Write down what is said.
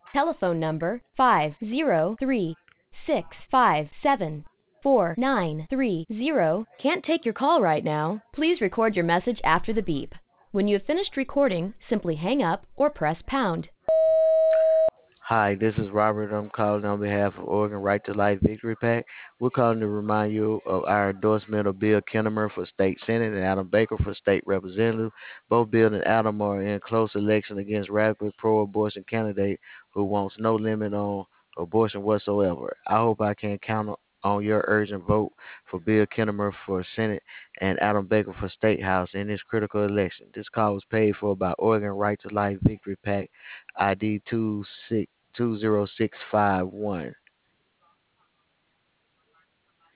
Telephone number 503-657-4930. Can't take your call right now. Please record your message after the beep. When you have finished recording, simply hang up or press pound. Hi, this is Robert. I'm calling on behalf of Oregon Right to Life Victory PAC. We're calling to remind you of our endorsement of Bill Kinnemer for State Senate and Adam Baker for State Representative. Both Bill and Adam are in close election against radical pro-abortion candidate who wants no limit on abortion whatsoever. I hope I can count on your urgent vote for Bill Kinnemer for Senate and Adam Baker for State House in this critical election. This call was paid for by Oregon Right to Life Victory PAC ID 20651.